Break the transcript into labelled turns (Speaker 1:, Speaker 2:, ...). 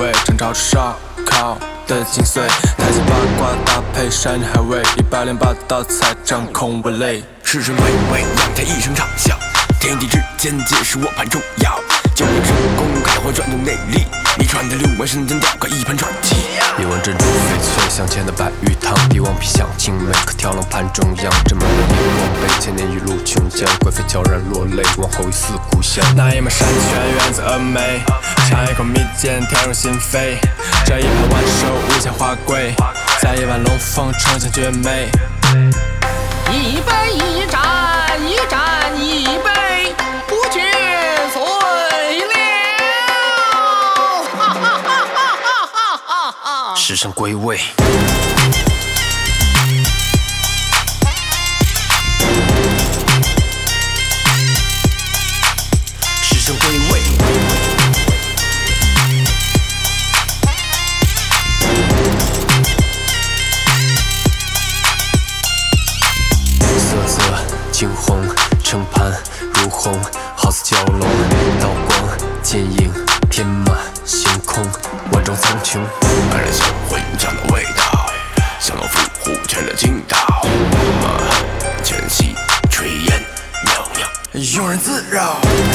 Speaker 1: 味，正照出烧烤的精髓。台前八卦搭配山珍海味，108道菜掌控味蕾。
Speaker 2: 世事美味，扬天一声长啸，天地之间皆是我盘中药。就让神功开火转动内力，你传的6万神丹吊个一盘传奇。
Speaker 3: 一碗珍珠翡翠，镶嵌的白玉汤，帝王皮香精美，可调冷盘中央。斟满了一光杯，千年一路琼浆，贵妃悄然落泪，往后一思故乡。
Speaker 1: 那一门山泉源自峨眉，尝一口蜜饯甜入心扉。这一盘万寿无价华贵，再一碗龙凤重庆绝美。
Speaker 4: 一杯一盏，一盏一杯，不觉醉了。哈哈哈哈哈哈哈哈！
Speaker 3: 时辰归位。时辰归位。色泽惊鸿，盛盘如虹，好似蛟龙，刀光剑影，天马行空，万众苍穹。
Speaker 2: 黯然销魂酱的味道，降龙伏虎全了劲道。前戏炊烟袅袅，
Speaker 1: 庸人自扰。